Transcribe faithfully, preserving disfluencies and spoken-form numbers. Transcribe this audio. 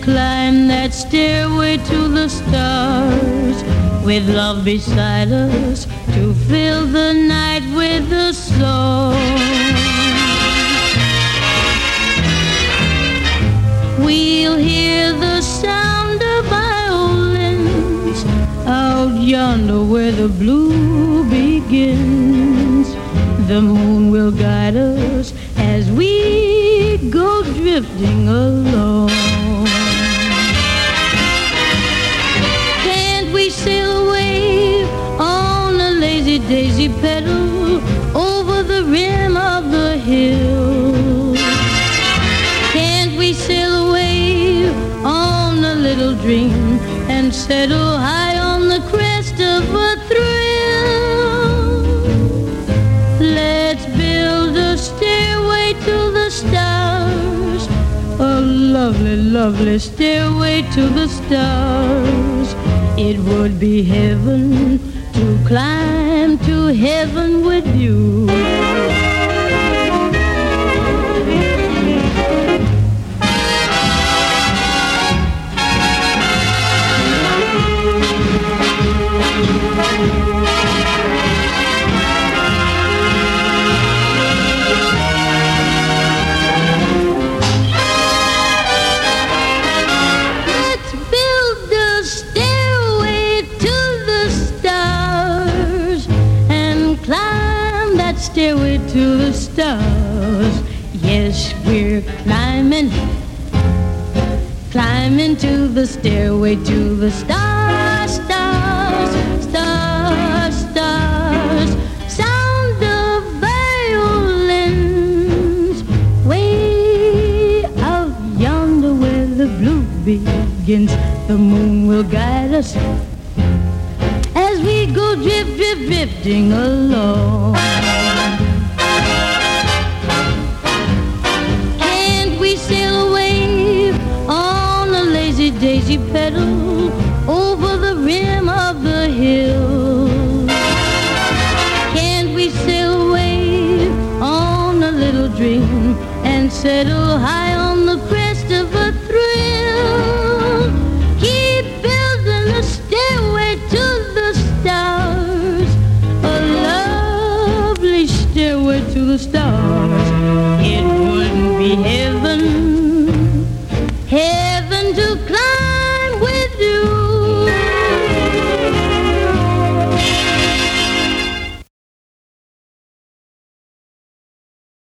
climb that stairway to the stars, with love beside us to fill the night with a song. We'll hear the sound of violins out yonder where the blue begins. The moon will guide us as we go drifting along. Can't we sail away on a lazy daisy pedal over the rim of the hill? Can't we sail away on a little dream and settle high on the crest of a thrill? Let's build a stairway to the stars, a lovely, lovely stairway to the stars. It would be heaven to climb to heaven with you. Stairway to the stars. Yes, we're climbing, climbing to the stairway to the stars, stars, stars, stars. Sound of violins way out yonder where the blue begins. The moon will guide us as we go drip, drip, drifting along. Can't we sail away on a lazy daisy pedal over the rim of the hill? Can't we sail away on a little dream and settle high on the crest of a thrill? Keep building a stairway to the stars, a lovely stairway to the stars. It wouldn't be heaven, heaven to climb.